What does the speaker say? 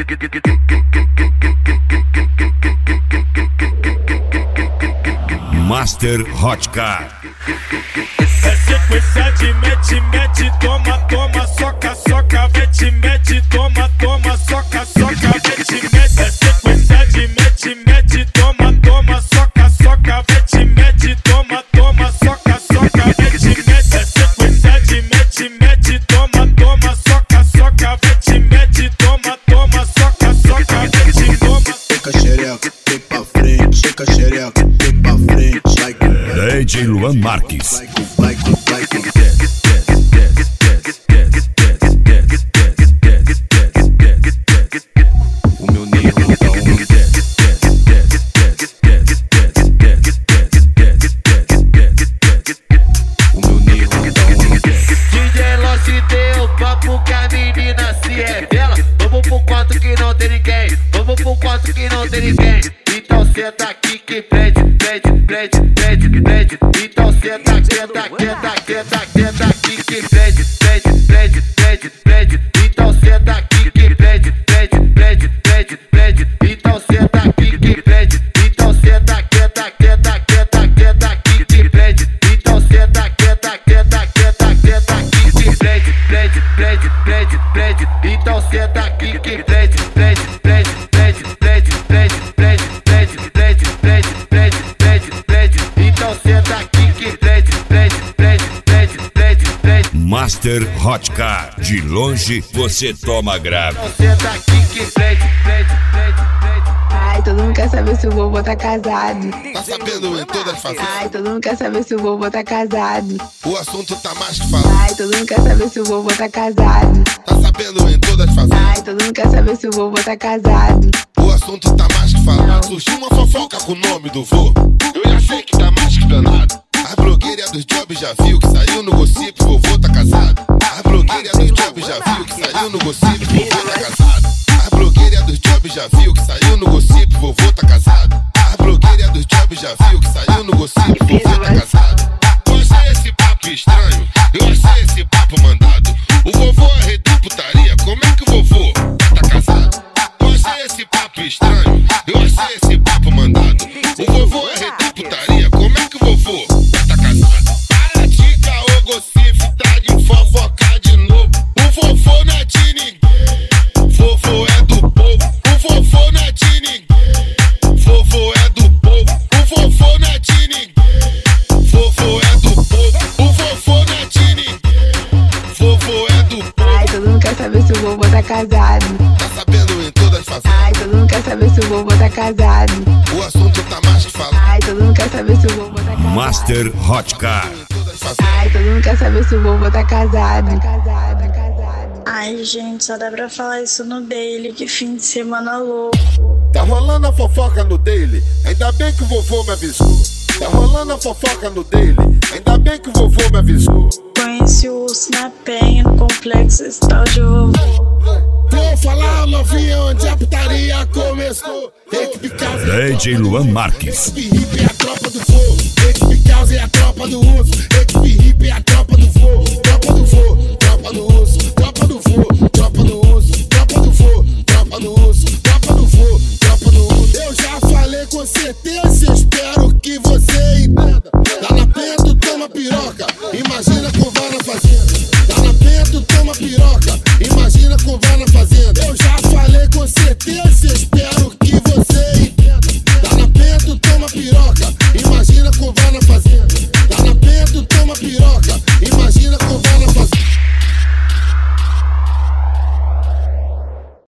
Master Hotcar. É sequência de mete, mete, toma, toma, soca, soca, mete, mete, toma, toma, soca, soca, mete, mete. É sequência de mete, mete, toma, toma, soca, soca, mete, mete, toma, toma, soca, soca, mete, mete. É sequência de mete, mete, toma, toma, soca, soca, mete, mete, toma, toma, soca, soca, mete, toma. Fica xereca, vem pra frente, fica xereca, vem pra frente. DJ Luan Marques. O meu nível tá um DJ Lost deu papo que a menina se revela. Vamos pro quarto que não tem ninguém. Vamos pro quarto que não tem ninguém. Então senta aqui que prende, prende, prende, prende, prende. Então senta, senta, senta, senta, senta aqui que prende, prende, prende, prende, prende. Então senta aqui que prende, prende, prende, prende, prende. Então senta aqui que prende. Então senta, senta, senta, senta, senta aqui que prende. Então senta, senta, senta, senta, senta aqui que prende, prende, prende, prende, prende. Então senta aqui que prende, prende, prende, prende, prende, prende, prende, prende, prende, prende, prende, prende, prende. Então senta aqui que prende, prende, prende, prende, prende, prende. Master Hotcar. De longe você toma grave. Então senta aqui que prende, prende, prende, prende. Ai, todo mundo quer saber se o vovô tá casado. Tá sabendo em todas as fazendas? Ai, todo mundo quer saber se o vovô tá casado. O assunto tá mais que falado. Ai, todo mundo quer saber se o vovô tá casado. Tá sabendo em todas as fazendas? Ai, todo mundo quer saber se o vovô tá casado. O assunto tá mais que falado. Surgiu uma fofoca com o nome do vô. Eu já sei que tá mais que danado. A blogueira dos jobs já viu que saiu no gossip, vovô tá casado. A blogueira dos jobs já viu que saiu no gossip, vovô tá casado. A blogueira dos jobs já viu que saiu no gossip, vovô tá casado. A blogueira dos jobs já viu que saiu no gossip, vovô tá casado. Eu achei esse papo estranho, eu achei esse papo mandado. O vovô arreda putaria, como é que o vovô tá casado? Eu achei esse papo estranho, eu achei esse papo mandado. O vovô arreda putaria, como é que o vovô tá casado? Para de caô, gossip, tá de fofoca de novo. O vovô não é de ninguém, vovô é do povo. O vovô não é de ninguém, vovô é do povo. O vovô não é de ninguém, vovô é do povo. O vovô não é de ninguém, vovô é do povo. Ai, todo mundo quer saber se o vovô tá casado. Tá sabendo em todas as fazendas? Ai, todo mundo quer saber se o vovô tá casado. O assunto tá mais que falado. Ai, todo mundo quer saber se o vovô tá casado. Master Hotcar. Em todas as fazendas? Ai, todo mundo quer saber se o vovô tá casado. Casado, casado. Ai, gente, só dá pra falar isso no daily, que fim de semana louco. Tá rolando a fofoca no daily, ainda bem que o vovô me avisou. Tá rolando a fofoca no daily, ainda bem que o vovô me avisou. Conheci o urso na penha, no complexo esse tal de vovô. Vou falar, novinha, onde a putaria começou. Equipe Causa DJ Luan Marques. Equipe Hip é a tropa do fogo. Equipe Causa é a tropa do urso. Equipe Hip é a tropa do fogo. Tropa do fogo, tropa do urso. Tropa do fogo, tropa do urso.